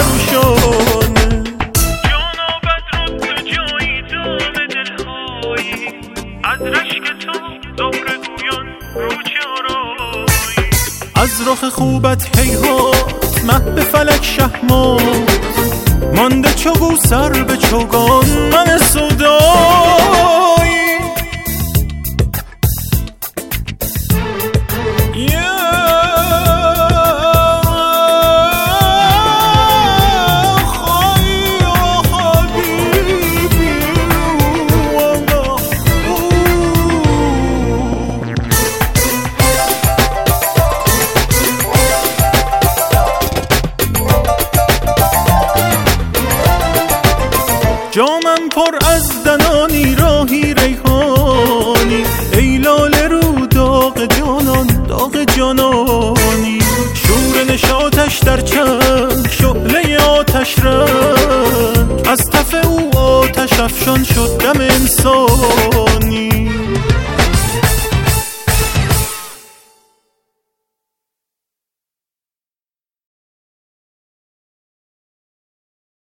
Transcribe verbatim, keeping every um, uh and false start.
پرافشانه. جانابت رو تو جایی دام دلهایی، از رشک تو زهره گویان رو چارایی. از رخ خوبت هیهات مه به فلک شهمات، مانده چو سر به چوگان من سودایی. جامم پر از دنانی راهی ریحانی، ای لاله رو داغ جانان داغ جانانی. شور نشاطش در چشم شعله آتش رنگ، از تف او آتش افشان شد دم انسان.